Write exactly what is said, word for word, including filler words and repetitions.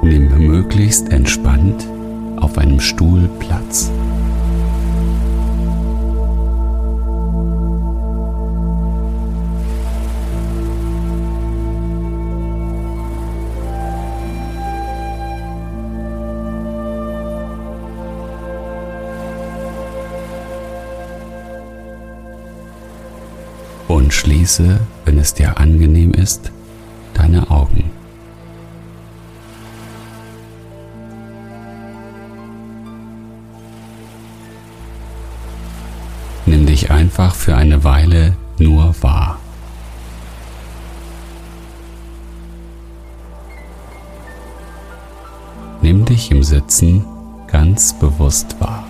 Nimm möglichst entspannt auf einem Stuhl Platz. Und schließe, wenn es dir angenehm ist, deine Augen. Nimm dich einfach für eine Weile nur wahr. Nimm dich im Sitzen ganz bewusst wahr.